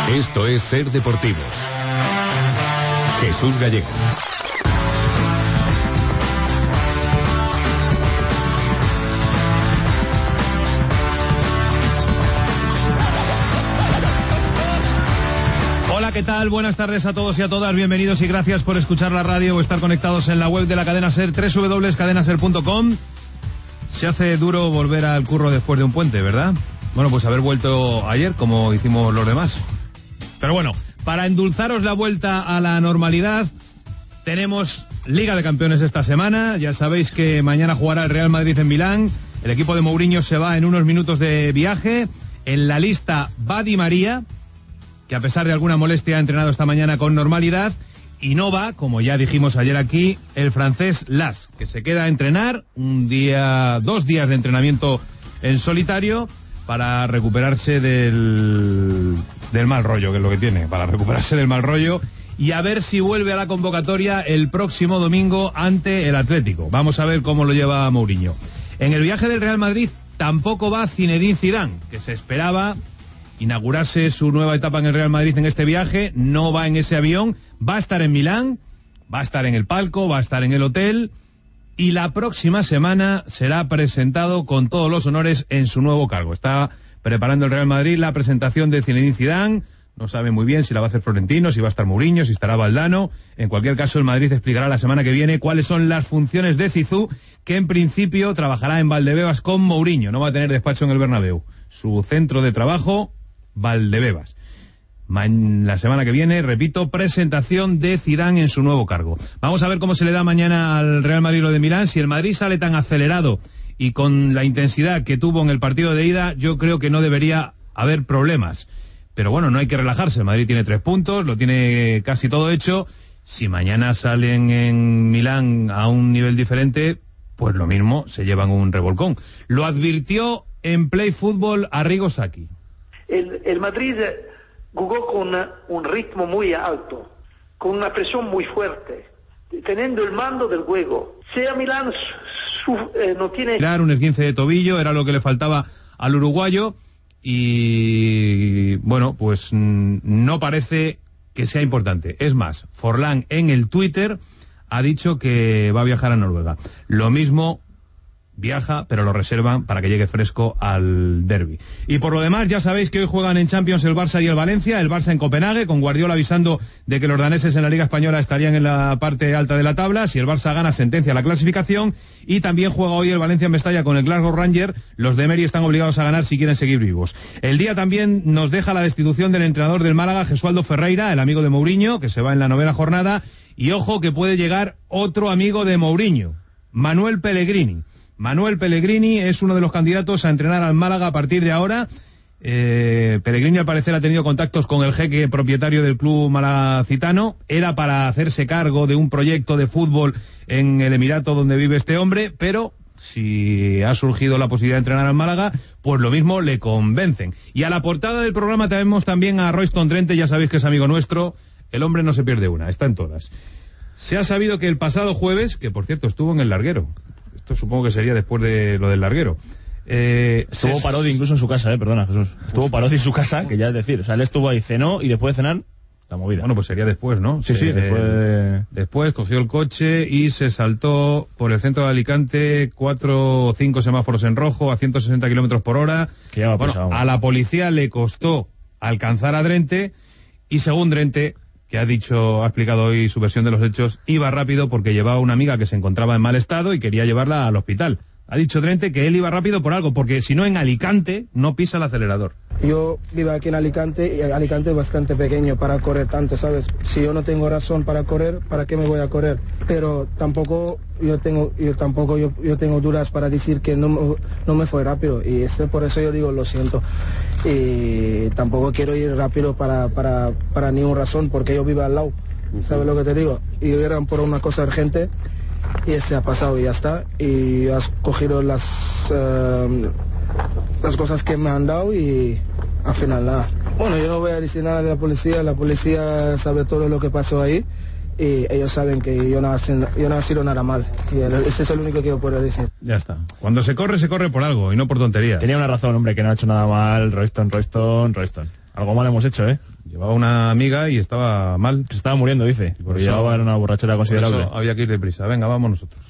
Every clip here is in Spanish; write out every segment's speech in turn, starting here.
Esto es Ser Deportivos. Jesús Gallego. Hola, ¿qué tal? Buenas tardes a todos y a todas. Bienvenidos y gracias por escuchar la radio o estar conectados en la web de la cadena SER, www.cadenaser.com. Se hace duro volver al curro después de un puente, ¿verdad? Bueno, pues haber vuelto ayer, como hicimos los demás. Pero bueno, para endulzaros la vuelta a la normalidad, tenemos Liga de Campeones esta semana. Ya sabéis que mañana jugará el Real Madrid en Milán. El equipo de Mourinho se va en unos minutos de viaje. En la lista va Di María, que a pesar de alguna molestia ha entrenado esta mañana con normalidad. Y no va, como ya dijimos ayer aquí, el francés Las, que se queda a entrenar 2 días de entrenamiento en solitario para recuperarse del mal rollo, que es lo que tiene, para recuperarse del mal rollo y a ver si vuelve a la convocatoria el próximo domingo ante el Atlético. Vamos a ver cómo lo lleva Mourinho. En el viaje del Real Madrid tampoco va Zinedine Zidane, que se esperaba inaugurarse su nueva etapa en el Real Madrid en este viaje. No va en ese avión, va a estar en Milán, va a estar en el palco, va a estar en el hotel y la próxima semana será presentado con todos los honores en su nuevo cargo. Está preparando el Real Madrid la presentación de Zinedine Zidane. No sabe muy bien si la va a hacer Florentino, si va a estar Mourinho, si estará Valdano. En cualquier caso, el Madrid explicará la semana que viene cuáles son las funciones de Zizou, que en principio trabajará en Valdebebas con Mourinho. No va a tener despacho en el Bernabéu. Su centro de trabajo, Valdebebas. La semana que viene, repito, presentación de Zidane en su nuevo cargo. Vamos a ver cómo se le da mañana al Real Madrid lo de Milán. Si el Madrid sale tan acelerado y con la intensidad que tuvo en el partido de ida, yo creo que no debería haber problemas. Pero bueno, no hay que relajarse. El Madrid tiene 3 puntos, lo tiene casi todo hecho. Si mañana salen en Milán a un nivel diferente, pues lo mismo, se llevan un revolcón. Lo advirtió en Play Fútbol Arrigo Sacchi. El Madrid jugó con un ritmo muy alto, con una presión muy fuerte, teniendo el mando del juego. Si a Milán no tiene... Un esguince de tobillo era lo que le faltaba al uruguayo y bueno, pues no parece que sea importante. Es más, Forlán en el Twitter ha dicho que va a viajar a Noruega. Lo mismo... viaja, pero lo reservan para que llegue fresco al derbi. Y por lo demás, ya sabéis que hoy juegan en Champions el Barça y el Valencia, el Barça en Copenhague, con Guardiola avisando de que los daneses en la Liga Española estarían en la parte alta de la tabla. Si el Barça gana, sentencia la clasificación. Y también juega hoy el Valencia en Mestalla con el Glasgow Rangers. Los de Emery están obligados a ganar si quieren seguir vivos. El día también nos deja la destitución del entrenador del Málaga, Gesualdo Ferreira, el amigo de Mourinho, que se va en la 9ª jornada. Y ojo que puede llegar otro amigo de Mourinho, Manuel Pellegrini. Manuel Pellegrini es uno de los candidatos a entrenar al Málaga a partir de ahora. Pellegrini al parecer ha tenido contactos con el jeque propietario del club malacitano. Era para hacerse cargo de un proyecto de fútbol en el Emirato donde vive este hombre, pero si ha surgido la posibilidad de entrenar al Málaga, pues lo mismo le convencen. Y a la portada del programa tenemos también a Royston Drenthe, ya sabéis que es amigo nuestro. El hombre no se pierde una, está en todas. Se ha sabido que el pasado jueves, que por cierto estuvo en el Larguero, esto supongo que sería después de lo del Larguero. Estuvo Parodi incluso en su casa, perdona Jesús. Estuvo Parodi en su casa, que ya es decir, o sea, él estuvo ahí, cenó y después de cenar, la movida. Bueno, pues sería después, ¿no? Sí, después cogió el coche y se saltó por el centro de Alicante 4 o 5 semáforos en rojo a 160 kilómetros por hora. Que ya a la policía le costó alcanzar a Drenthe y según Drenthe, que ha explicado hoy su versión de los hechos, iba rápido porque llevaba una amiga que se encontraba en mal estado y quería llevarla al hospital. Ha dicho Drenthe que él iba rápido por algo, porque si no en Alicante no pisa el acelerador. Yo vivo aquí en Alicante y Alicante es bastante pequeño para correr tanto, ¿sabes? Si yo no tengo razón para correr, ¿para qué me voy a correr? Pero tampoco yo tengo dudas para decir que no me fue rápido y por eso yo digo lo siento. Y tampoco quiero ir rápido para ninguna razón, porque yo vivo al lado, ¿sabes lo que te digo? Y eran por una cosa urgente y se ha pasado y ya está, y has cogido las cosas que me han dado y al final nada. Bueno, yo no voy a decir nada de la policía sabe todo lo que pasó ahí y ellos saben que yo no he sido nada mal, y ese es el único que yo puedo decir. Ya está. Cuando se corre por algo y no por tontería. Tenía una razón, hombre, que no ha hecho nada mal. Royston. Algo mal hemos hecho, ¿eh? Llevaba una amiga y estaba mal. Se estaba muriendo, dice. Porque llevaba una borrachera considerable. Por eso había que ir deprisa. Venga, vamos nosotros.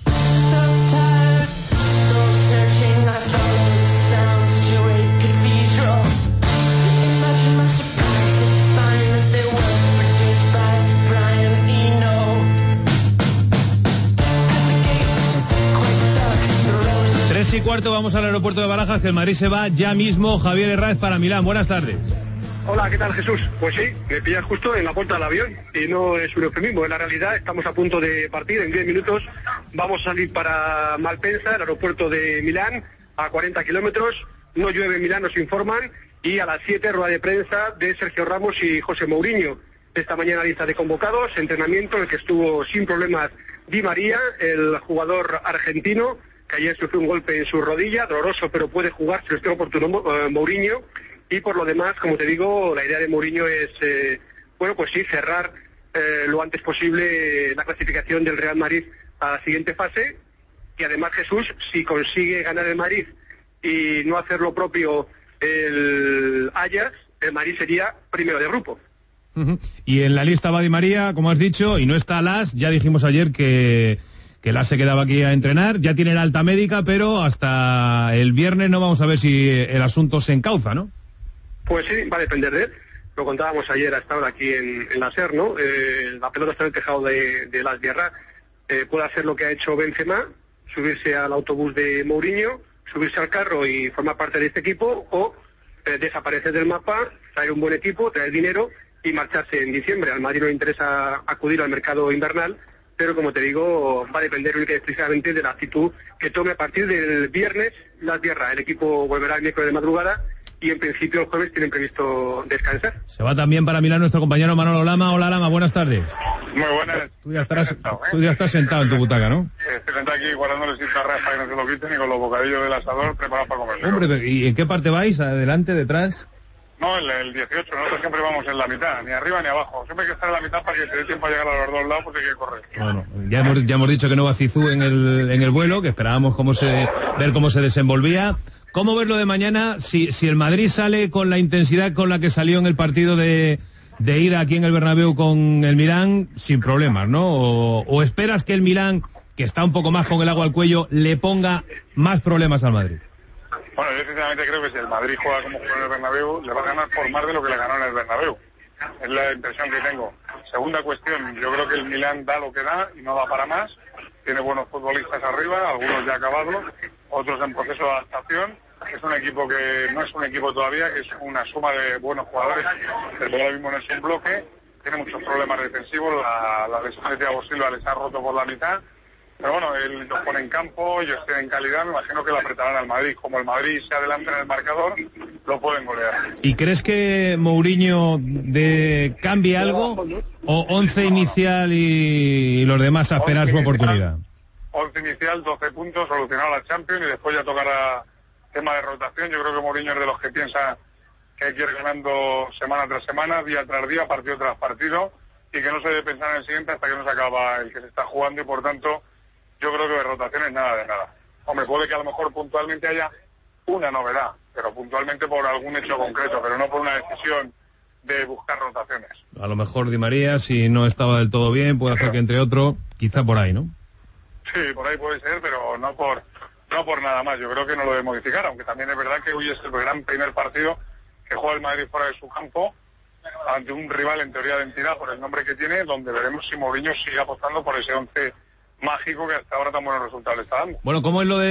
Y cuarto, vamos al aeropuerto de Barajas, que el Madrid se va ya mismo. Javier Herráez para Milán. Buenas tardes. Hola, ¿qué tal, Jesús? Pues sí, me pillas justo en la puerta del avión y no es un eufemismo, en la realidad estamos a punto de partir. En 10 minutos vamos a salir para Malpensa, el aeropuerto de Milán, a 40 kilómetros. No llueve en Milán, nos informan, y a las 7 rueda de prensa de Sergio Ramos y José Mourinho. Esta mañana lista de convocados, entrenamiento en el que estuvo sin problemas Di María, el jugador argentino, que ayer sufrió un golpe en su rodilla, doloroso, pero puede jugar si lo esté oportuno Mourinho. Y por lo demás, como te digo, la idea de Mourinho es, pues sí, cerrar lo antes posible la clasificación del Real Madrid a la siguiente fase. Y además, Jesús, si consigue ganar el Madrid y no hacer lo propio el Ajax, el Madrid sería primero de grupo. Y en la lista va Di María, como has dicho, y no está Las. Ya dijimos ayer que Las se quedaba aquí a entrenar, ya tiene la alta médica, pero hasta el viernes no vamos a ver si el asunto se encauza, ¿no? Pues sí, va a depender de él. Lo contábamos ayer a esta hora aquí en la SER, ¿no? La pelota está en el tejado de Las Guerra. Puede hacer lo que ha hecho Benzema, subirse al autobús de Mourinho, subirse al carro y formar parte de este equipo, o desaparecer del mapa, traer un buen equipo, traer dinero y marcharse en diciembre. Al Madrid no le interesa acudir al mercado invernal, pero como te digo, va a depender única y exclusivamente de la actitud que tome a partir del viernes Las Guerra. El equipo volverá el miércoles de madrugada y en principio el jueves tienen previsto descansar. Se va también para Milán nuestro compañero Manolo Lama. Hola, Lama, buenas tardes. Muy buenas. Tú ya estás sentado en tu butaca, ¿no? Estoy sentado aquí guardándole cigarras para que no se lo quiten y con los bocadillos del asador preparados para comer. Hombre, ¿y en qué parte vais? ¿Adelante, detrás? No, el 18, nosotros siempre vamos en la mitad, ni arriba ni abajo. Siempre hay que estar en la mitad para que te dé tiempo a llegar a los dos lados, porque hay que correr. Bueno, ya hemos dicho que no va Zizou en el vuelo, que esperábamos ver cómo se desenvolvía. ¿Cómo ves lo de mañana si el Madrid sale con la intensidad con la que salió en el partido de ir aquí en el Bernabéu con el Milán sin problemas, ¿no? ¿O esperas que el Milán, que está un poco más con el agua al cuello, le ponga más problemas al Madrid? Bueno, yo sinceramente creo que si el Madrid juega como juega en el Bernabéu, le va a ganar por más de lo que le ganó en el Bernabéu. Es la impresión que tengo. Segunda cuestión, yo creo que el Milán da lo que da y no da para más. Tiene buenos futbolistas arriba, algunos ya acabados, otros en proceso de adaptación. Es un equipo que no es un equipo todavía, que es una suma de buenos jugadores. El ahora mismo no es un bloque, tiene muchos problemas defensivos, la lesión de Thiago Silva les ha roto por la mitad. Pero bueno, él los pone en campo, ellos tienen calidad, me imagino que la apretarán al Madrid. Como el Madrid se adelanta en el marcador, lo pueden golear. ¿Y crees que Mourinho cambie algo? ¿O 11 inicial y los demás a esperar su oportunidad? 11 inicial, 12 puntos, solucionar la Champions y después ya tocará tema de rotación. Yo creo que Mourinho es de los que piensa que hay que ir ganando semana tras semana, día tras día, partido tras partido, y que no se debe pensar en el siguiente hasta que no se acaba el que se está jugando, y por tanto yo creo que de rotaciones nada de nada. Hombre, puede que a lo mejor puntualmente haya una novedad, pero puntualmente por algún hecho concreto, pero no por una decisión de buscar rotaciones. A lo mejor Di María, si no estaba del todo bien, puede hacer que entre otro, quizá por ahí, ¿no? Sí, por ahí puede ser, pero no por nada más. Yo creo que no lo debe modificar, aunque también es verdad que hoy es el gran primer partido que juega el Madrid fuera de su campo, ante un rival en teoría de entidad por el nombre que tiene, donde veremos si Mourinho sigue apostando por ese 11 mágico que hasta ahora tan buenos resultados le está dando. Bueno, ¿cómo es lo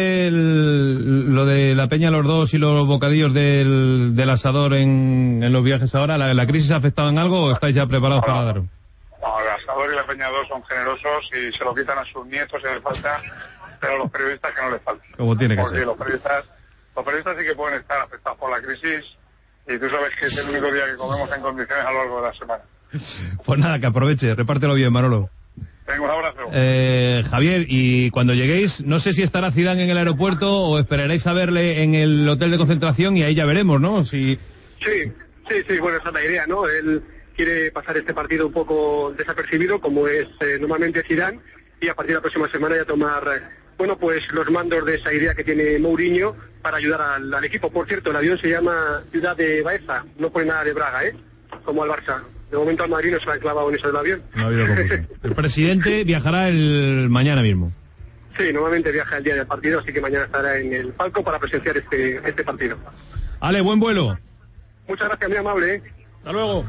de la peña, los dos y los bocadillos del asador en los viajes ahora? ¿La crisis ha afectado en algo o estáis ya preparados para darlo? No, el asador y la peña 2 son generosos y se lo quitan a sus nietos si les falta, pero a los periodistas que no les falta. Como tiene que ser. ser. Los periodistas sí que pueden estar afectados por la crisis, y tú sabes que es el único día que comemos en condiciones a lo largo de la semana. Pues nada, que aproveche, repártelo bien, Manolo. Venga, un abrazo. Javier, y cuando lleguéis, no sé si estará Zidane en el aeropuerto o esperaréis a verle en el hotel de concentración, y ahí ya veremos, ¿no? Sí, bueno, esa es la idea, ¿no? Él quiere pasar este partido un poco desapercibido, como es normalmente Zidane, y a partir de la próxima semana ya tomar, pues los mandos de esa idea que tiene Mourinho para ayudar al equipo. Por cierto, el avión se llama Ciudad de Baeza, no pone nada de Braga, como al Barça. De momento al Madrid no se ha clavado en eso del avión. No ha habido confusión. El presidente viajará el mañana mismo. Sí, normalmente viaja el día del partido, así que mañana estará en el palco para presenciar este partido. Ale, buen vuelo. Muchas gracias, muy amable, ¿eh? Hasta luego.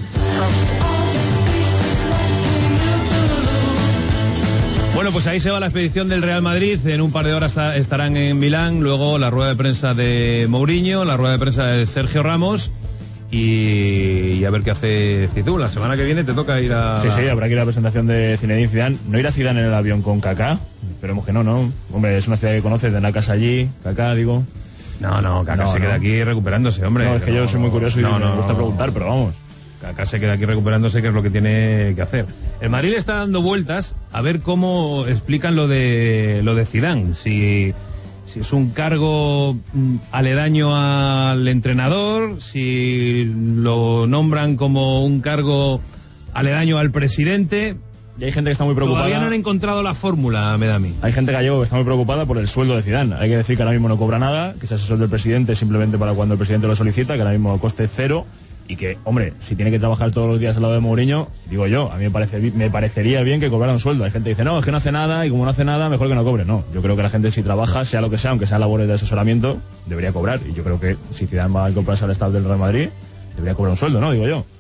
Bueno, pues ahí se va la expedición del Real Madrid. En un par de horas estarán en Milán. Luego la rueda de prensa de Mourinho, la rueda de prensa de Sergio Ramos. Y a ver qué hace Zidane. La semana que viene te toca ir a... Sí, habrá que ir a la presentación de Zinedine Zidane. No irá Zidane en el avión con Kaká. Esperemos que no. Hombre, es una ciudad que conoces, tendrá casa allí. Kaká, digo... No, Kaká se queda aquí recuperándose, hombre. No, es que yo soy muy curioso y me gusta preguntar, pero vamos. Kaká se queda aquí recuperándose, que es lo que tiene que hacer. El Madrid le está dando vueltas a ver cómo explican lo de Zidane. Si es un cargo aledaño al entrenador, si lo nombran como un cargo aledaño al presidente. Y hay gente que está muy preocupada. Todavía no han encontrado la fórmula, me da a mí. Hay gente gallego que está muy preocupada por el sueldo de Zidane. Hay que decir que ahora mismo no cobra nada, que es asesor del presidente simplemente para cuando el presidente lo solicita, que ahora mismo coste cero. Y que, hombre, si tiene que trabajar todos los días al lado de Mourinho, digo yo, a mí me parecería bien que cobrara un sueldo. Hay gente que dice, no, es que no hace nada, y como no hace nada, mejor que no cobre. No, yo creo que la gente, si trabaja, sea lo que sea, aunque sean labores de asesoramiento, debería cobrar. Y yo creo que si Zidane va a comprarse al staff del Real Madrid, debería cobrar un sueldo, ¿no? Digo yo.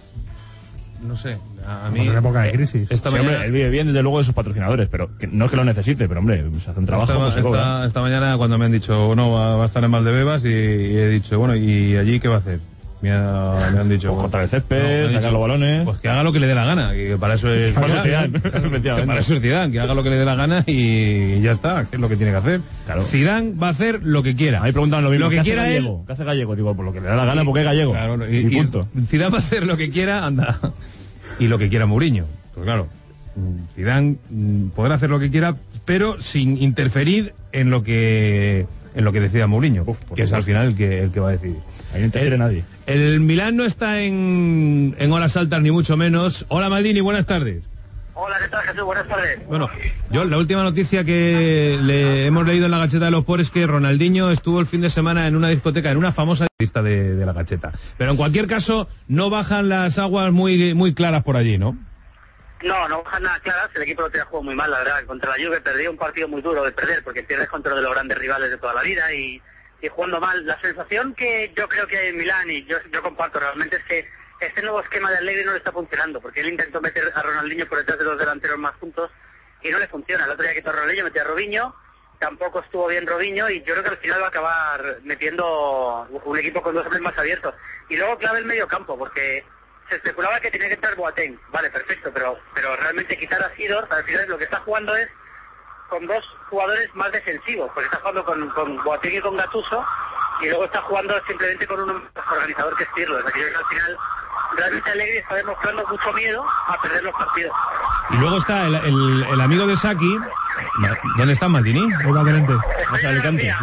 No sé, a mí... en época de crisis. Esta sí, mañana... hombre, él vive bien desde luego de sus patrocinadores, pero que no es que lo necesite, pero hombre, se hace un trabajo, pues se cobra. Esta mañana cuando me han dicho, no, va a estar en Valdebebas, y he dicho, bueno, ¿y allí qué va a hacer? Me han dicho, pues cortar el césped, sacar los balones. Pues que haga lo que le dé la gana, que para eso es Zidane, que haga lo que le dé la gana y ya está, que es lo que tiene que hacer. Claro. Zidane va a hacer lo que quiera. A mí preguntan lo mismo, lo que ¿qué quiera hace Gallego? ¿Qué hace Gallego? Digo, por lo que le da la gana, porque es gallego. Claro, y punto. Zidane va a hacer lo que quiera, anda. Y lo que quiera Mourinho. Pues claro, Zidane podrá hacer lo que quiera, pero sin interferir en lo que decida Mourinho, que es al final el que va a decidir. Ahí no interfiere nadie. El Milán no está en horas altas ni mucho menos. Hola Maldini, buenas tardes. Hola, ¿qué tal, Jesús? Buenas tardes. Bueno, yo la última noticia que le hemos leído en la Gacheta de los Por es que Ronaldinho estuvo el fin de semana en una discoteca, en una famosa lista de la Gacheta. Pero en cualquier caso, no bajan las aguas muy claras por allí, ¿no? No bajan nada claras. El equipo lo tenía jugado muy mal, la verdad. Contra la Juve perdió un partido muy duro de perder, porque pierdes contra uno de los grandes rivales de toda la vida y jugando mal. La sensación que yo creo que hay en Milán, y yo comparto realmente, es que este nuevo esquema de Allegri no le está funcionando, porque él intentó meter a Ronaldinho por detrás de los delanteros más juntos y no le funciona. El otro día quitó a Ronaldinho, metió a Robinho, tampoco estuvo bien Robinho, y yo creo que al final va a acabar metiendo un equipo con dos hombres más abiertos. Y luego clave el medio campo, porque se especulaba que tenía que entrar Boateng. Vale, perfecto, pero realmente quitar a Sidorf, al final lo que está jugando es con dos jugadores más defensivos, porque está jugando con Boateng y con Gattuso, y luego está jugando simplemente con un organizador que es Pirlo. O sea, que yo creo que al final realmente Allegri está demostrando mucho miedo a perder los partidos. Y luego está el amigo de Saki. ¿Dónde está Maldini? Ahí va adelante. No es Alicante.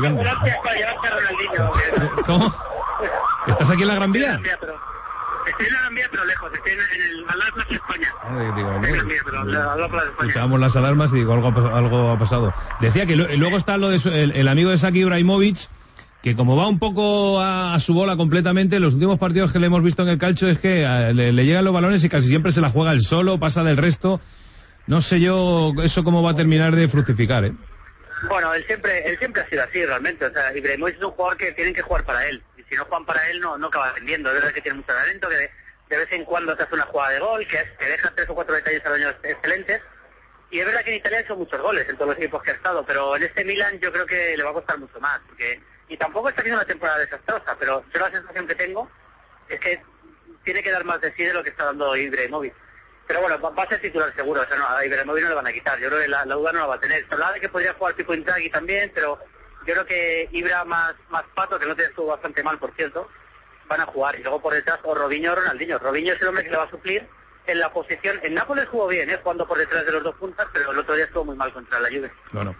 ¿Cómo? ¿Estás aquí en la Gran Vía? Estoy en la Gran Vía, pero lejos. Estoy en el al lado de Plaza España. Digo, Estoy en la Gran Vía, pero al lado de Plaza España. Escuchábamos las alarmas y digo, algo ha pasado. Decía que luego está lo de el amigo de Saki, Ibrahimovic, que como va un poco a su bola completamente, los últimos partidos que le hemos visto en el calcio es que le llegan los balones y casi siempre se la juega él solo, pasa del resto. No sé yo eso cómo va a terminar de fructificar, ¿eh? Bueno, él siempre ha sido así realmente. O sea, Ibrahimovic es un jugador que tienen que jugar para él. Y si no juegan para él, no acaba vendiendo. Es verdad que tiene mucho talento, que de vez en cuando te hace una jugada de gol, que deja 3 o 4 detalles al año excelentes. Y es verdad que en Italia ha hecho muchos goles en todos los equipos que ha estado, pero en este Milan yo creo que le va a costar mucho más. Y tampoco está haciendo una temporada desastrosa, pero yo la sensación que tengo es que tiene que dar más de sí de lo que está dando Ibrahimovic. Pero bueno, va a ser titular seguro, o sea, no, a Ibrahimovic no le van a quitar. Yo creo que la duda no la va a tener. Se hablaba de que podría jugar tipo Inzaghi también, pero yo creo que Ibra más Pato, que no te estuvo bastante mal, por cierto, van a jugar. Y luego por detrás, o Robinho o Ronaldinho. Robinho es el hombre que le va a suplir en la posición. En Nápoles jugó bien, jugando por detrás de los dos puntas, pero el otro día estuvo muy mal contra la Juve. Bueno,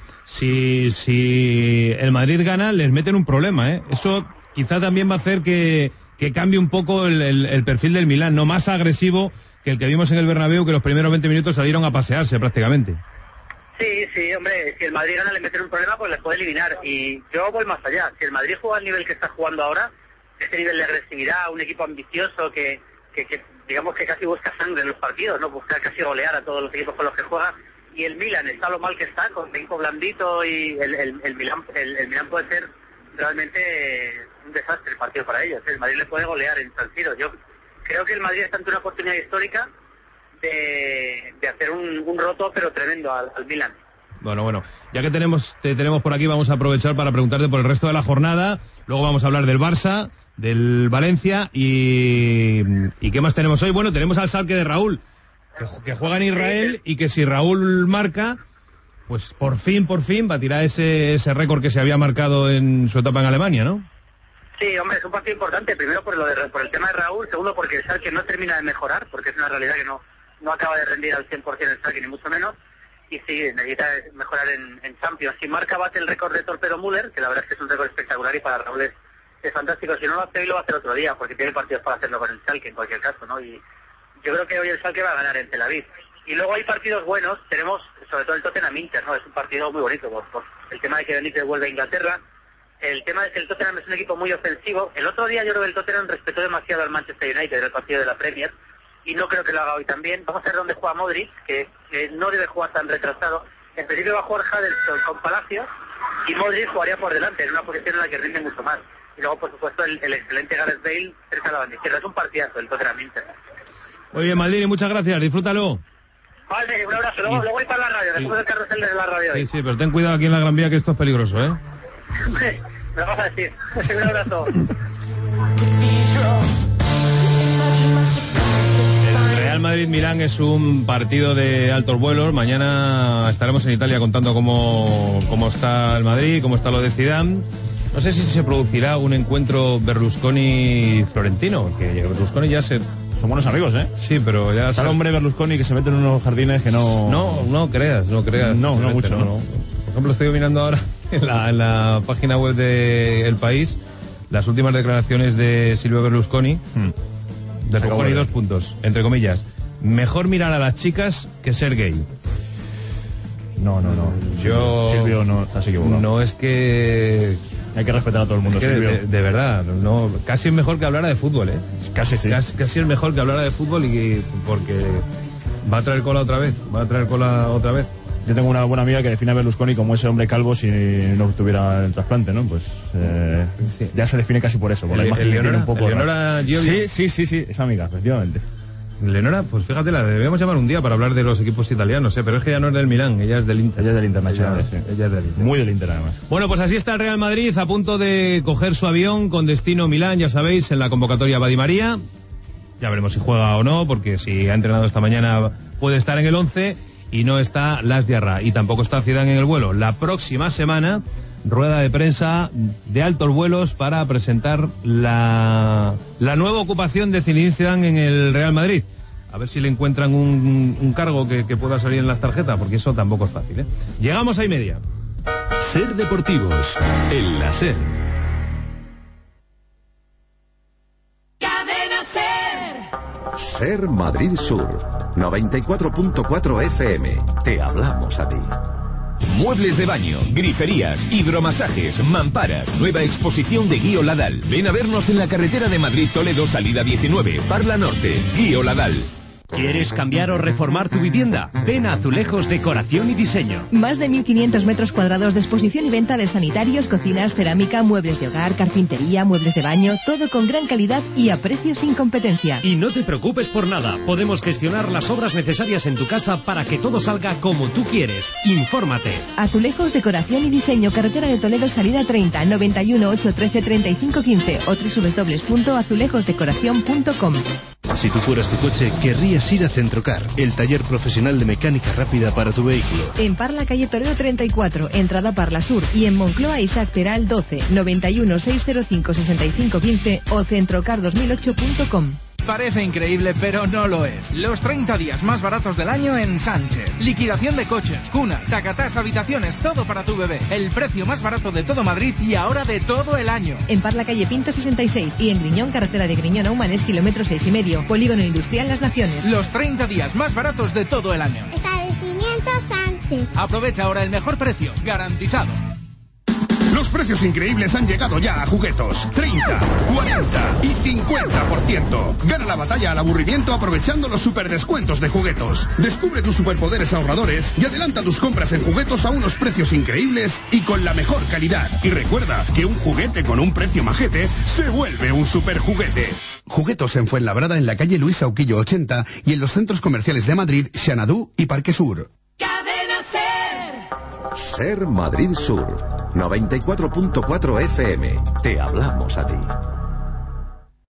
si el Madrid gana, les meten un problema, ¿eh? Eso quizá también va a hacer que cambie un poco el perfil del Milán, no más agresivo que el que vimos en el Bernabéu, que los primeros 20 minutos salieron a pasearse prácticamente. Sí, hombre, si el Madrid gana le meten un problema, pues les puede eliminar. Y yo voy más allá. Si el Madrid juega al nivel que está jugando ahora, ese nivel de agresividad, un equipo ambicioso que digamos que casi busca sangre en los partidos, ¿no? Busca casi golear a todos los equipos con los que juega. Y el Milan está lo mal que está, con Benko blandito, y el Milan puede ser realmente un desastre el partido para ellos. El Madrid le puede golear en San Siro. Yo creo que el Madrid está ante una oportunidad histórica de hacer un roto pero tremendo al Milan. Bueno, ya que te tenemos por aquí, vamos a aprovechar para preguntarte por el resto de la jornada. Luego vamos a hablar del Barça, del Valencia y ¿qué más tenemos hoy? Bueno, tenemos al Schalke de Raúl, que juega en Israel, y que si Raúl marca, pues por fin batirá ese récord que se había marcado en su etapa en Alemania, ¿no? Sí, hombre, es un partido importante. Primero por el tema de Raúl, segundo porque el Schalke no termina de mejorar, porque es una realidad que no acaba de rendir al 100% el Schalke, ni mucho menos, y sí, necesita mejorar en Champions. Si marca, bate el récord de Torpedo Müller, que la verdad es que es un récord espectacular y para Raúl es fantástico. Si no lo hace hoy, lo va a hacer otro día, porque tiene partidos para hacerlo con el Schalke en cualquier caso, ¿no? Y yo creo que hoy el Schalke va a ganar en Tel Aviv. Y luego hay partidos buenos, tenemos sobre todo el Tottenham-Inter, ¿no? Es un partido muy bonito por el tema de que Benítez vuelve a Inglaterra. El tema es que el Tottenham es un equipo muy ofensivo. El otro día yo creo que el Tottenham respetó demasiado al Manchester United en el partido de la Premier, y no creo que lo haga hoy también. Vamos a ver dónde juega Modric, que no debe jugar tan retrasado. En principio va a jugar Huddersfield con Palacios, y Modric jugaría por delante, en una posición en la que rinde mucho más. Y luego, por supuesto, el excelente Gareth Bale cerca de la banda izquierda. Es un partidazo el Tottenham-Inter. Muy bien, Maldini, muchas gracias, disfrútalo. Vale, un abrazo. Luego voy para la radio, después del carrusel de la radio. Sí, pero ten cuidado aquí en la Gran Vía, que esto es peligroso, ¿eh? Me lo vas a decir. Un abrazo. El Real Madrid-Milán es un partido de altos vuelos. Mañana estaremos en Italia contando cómo está el Madrid, cómo está lo de Zidane. No sé si se producirá un encuentro Berlusconi-Florentino, que Berlusconi ya son buenos amigos, ¿eh? Sí, pero ya... Está el hombre Berlusconi que se mete en unos jardines que no... No creas. No mucho, no. Por ejemplo, estoy mirando ahora en la página web de El País las últimas declaraciones de Silvio Berlusconi. Berlusconi, 2 puntos, entre comillas. Mejor mirar a las chicas que ser gay. No. Silvio, no, estás equivocado. No, es que... Hay que respetar a todo el mundo, Silvio. De verdad, no, casi es mejor que hablara de fútbol, ¿eh? Casi sí. Casi es mejor que hablara de fútbol, porque va a traer cola otra vez. Yo tengo una buena amiga que define a Berlusconi como ese hombre calvo si no tuviera el trasplante, ¿no? Pues sí. Ya se define casi por eso, por la imagen que tiene un poco. Leonora Giovi. Sí, esa amiga, efectivamente. Leonora, pues fíjate, la debíamos llamar un día para hablar de los equipos italianos, pero es que ella no es del Milán, ella es del Inter. Ella es del Internacional, sí. Ella es del Inter. Muy del Inter, además. Bueno, pues así está el Real Madrid, a punto de coger su avión con destino Milán, ya sabéis, en la convocatoria va Di María. Ya veremos si juega o no, porque si ha entrenado esta mañana puede estar en el 11, y no está Las Diarra, y tampoco está Zidane en el vuelo. La próxima semana, rueda de prensa de altos vuelos para presentar la nueva ocupación de Zinedine Zidane en el Real Madrid. A ver si le encuentran un cargo que pueda salir en las tarjetas, porque eso tampoco es fácil, ¿eh? Llegamos a 1:30. Ser Deportivos, el láser. Cadena Ser. Ser Madrid Sur, 94.4 FM. Te hablamos a ti. Muebles de baño, griferías, hidromasajes, mamparas, nueva exposición de Guío Ladal. Ven a vernos en la carretera de Madrid-Toledo, salida 19, Parla Norte, Guío Ladal. ¿Quieres cambiar o reformar tu vivienda? Ven a Azulejos Decoración y Diseño. Más de 1.500 metros cuadrados de exposición y venta de sanitarios, cocinas, cerámica, muebles de hogar, carpintería, muebles de baño, todo con gran calidad y a precios sin competencia. Y no te preocupes por nada, podemos gestionar las obras necesarias en tu casa para que todo salga como tú quieres. Infórmate. Azulejos Decoración y Diseño, carretera de Toledo, salida 30, 91 813 3515 o www.azulejosdecoración.com. Si tú fueras tu coche, querrías ir a Centrocar, el taller profesional de mecánica rápida para tu vehículo. En Parla, calle Toledo 34, entrada Parla Sur, y en Moncloa, Isaac Peral 12, 91 605 6515 o centrocar2008.com. Parece increíble, pero no lo es. Los 30 días más baratos del año en Sánchez. Liquidación de coches, cunas, tacatás, habitaciones, todo para tu bebé. El precio más barato de todo Madrid y ahora de todo el año. En Parla, calle Pinto 66 y en Griñón, carretera de Griñón a Humanes, kilómetro 6,5. Polígono Industrial Las Naciones. Los 30 días más baratos de todo el año. Establecimiento Sánchez. Aprovecha ahora el mejor precio, garantizado. Los precios increíbles han llegado ya a Juguetos. 30, 40 y 50%. Gana la batalla al aburrimiento aprovechando los superdescuentos de Juguetos. Descubre tus superpoderes ahorradores y adelanta tus compras en Juguetos a unos precios increíbles y con la mejor calidad. Y recuerda que un juguete con un precio majete se vuelve un superjuguete. Juguetos en Fuenlabrada, en la calle Luis Auquillo 80 y en los centros comerciales de Madrid, Xanadu y Parque Sur. Cadena Ser. Ser Madrid Sur, 94.4 FM. Te hablamos a ti.